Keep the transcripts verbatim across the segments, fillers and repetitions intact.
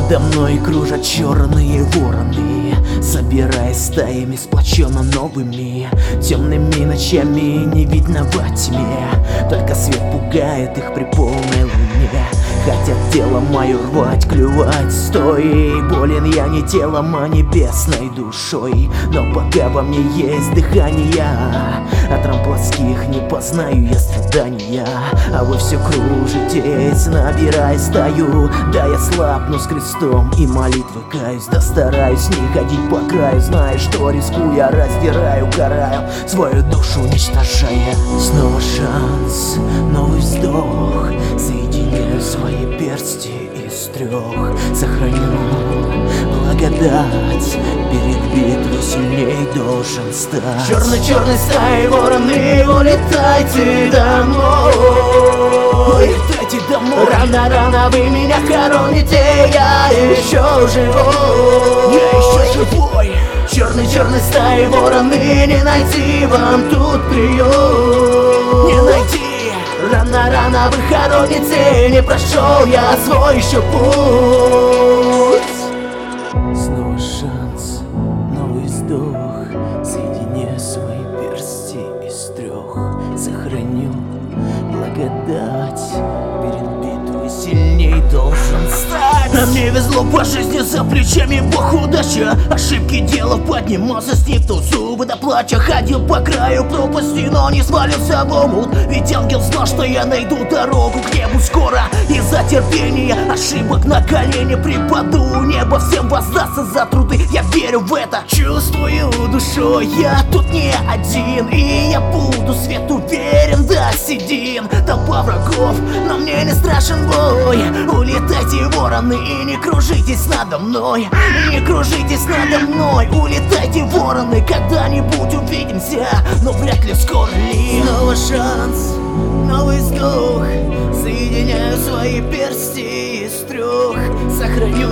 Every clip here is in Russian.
Надо мной кружат черные вороны, собираясь стаями сплоченно новыми. Темными ночами не видно во тьме, только свет пугает их при полной луне. Хотят тело мое рвать, клювать, стой. Болен я не телом, а небесной душой. Но пока во мне есть дыхание, от ран плотских не познаю я страдания. А вы все кружитесь, набирая стаю. Да я слабну с крестом и молитвы каюсь. Да стараюсь не ходить по краю, зная, что рискуя раздираю, караю свою душу уничтожая. Снова шанс, новый вздох, соединяю свои персти из трех. Сохраню благодать, перед битвой сильней должен стать. Черный-черный стаи вороны, улетайте домой. Улетайте домой. Рано-рано вы меня хороните, я еще живой. Я еще живой. Черный-черный стаи вороны, не найти вам тут прием. Не найти. Рано-рано вы хороните, не прошел я свой еще путь. Снова шанс, новый вздох, соединяю свои персти из трех. Сохраню благодать, перед битвой сильней должен стать. Нам не везло по жизни, за плечами бог удача. Ошибки делал, поднимался с них, то зубы до плача. Ходил по краю пропасти, но не свалился в омут. Ведь ангел знал, что я найду дорогу к небу скоро. Из-за терпения ошибок на колени припаду. Небо всем воздастся за труды, я верю в это. Чувствую душой, я тут не один. И я буду свет уверен до седин. Толпа врагов, но мне не страшен бой. Улетайте, вороны, и не кружитесь надо мной. Не кружитесь надо мной. Улетайте, вороны, когда-нибудь увидимся, но вряд ли скоро ли. Снова шанс, новый вздох, соединяю свои персти из трех. Сохраню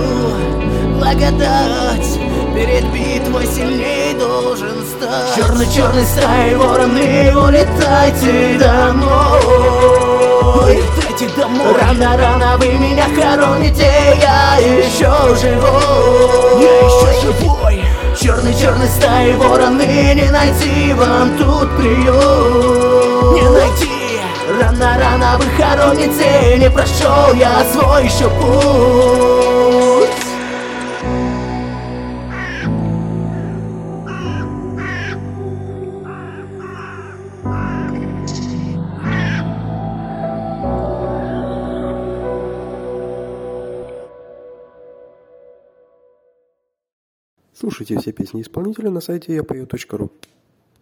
благодать, перед битвой сильней должен стать. Черный-черный стаи вороны, улетайте домой. Улетайте домой. Рано-рано вы меня хороните, я еще живой. Я еще живой. Черный-черный стаи вороны, не найти вам тут прием. Не найти. Рано-рано вы хороните, не прошел я свой еще путь. Слушайте все песни исполнителя на сайте я пою точка ру.